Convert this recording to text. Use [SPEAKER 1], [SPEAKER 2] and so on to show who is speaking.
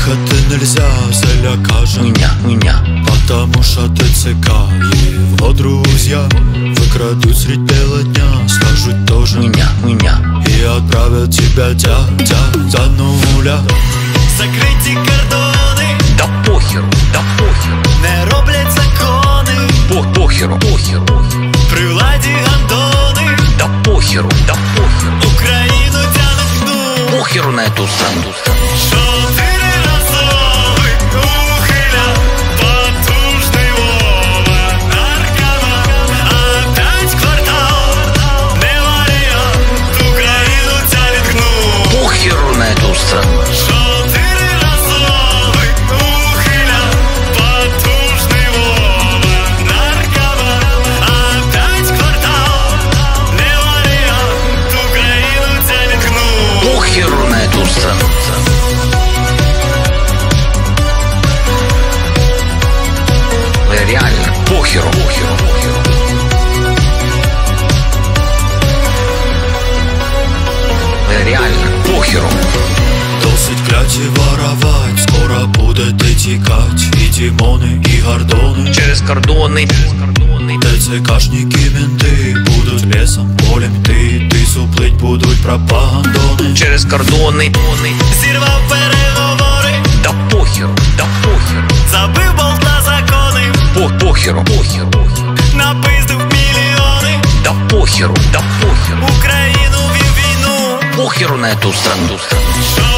[SPEAKER 1] Ехать нельзя, заляка же
[SPEAKER 2] Хуйня.
[SPEAKER 1] Потому что ТЦК его друзья выкрадут средь бела дня, скажут тоже
[SPEAKER 2] Хуйня.
[SPEAKER 1] И отправят тебя за нуля.
[SPEAKER 3] Закриті кордони,
[SPEAKER 2] Да похеру.
[SPEAKER 3] не роблять закони,
[SPEAKER 2] Похеру.
[SPEAKER 3] при владі гандони,
[SPEAKER 2] Да похеру.
[SPEAKER 3] Україну тянуть гну.
[SPEAKER 2] Похеру на эту страну.
[SPEAKER 3] Чотириразовий ухиля, потужний Вова, наркоман, а 5 квартал, не варіант, Україну тянуть гну.
[SPEAKER 2] Похеру на эту страну.
[SPEAKER 3] Чотириразовий ухиля, потужний Вова, наркоман, а 5 квартал, не варіант, Україну тянуть гну.
[SPEAKER 2] Похеру на эту страну. Реально, похеру. Реально, похеру.
[SPEAKER 1] Досить кляті воровать, скоро будете тікать. І Дімони, і Гордони,
[SPEAKER 2] Через кордоны.
[SPEAKER 1] ТЦКшники, менти будуть лесом, полем ти суплить будуть пропагандони.
[SPEAKER 2] Через кордоны.
[SPEAKER 3] Зірвав переговори,
[SPEAKER 2] Да похеру.
[SPEAKER 3] забив болт на закони,
[SPEAKER 2] Похеру.
[SPEAKER 3] напиздив мільйони,
[SPEAKER 2] Да похеру.
[SPEAKER 3] Україну вів війну.
[SPEAKER 2] Похеру на эту страну.
[SPEAKER 3] Що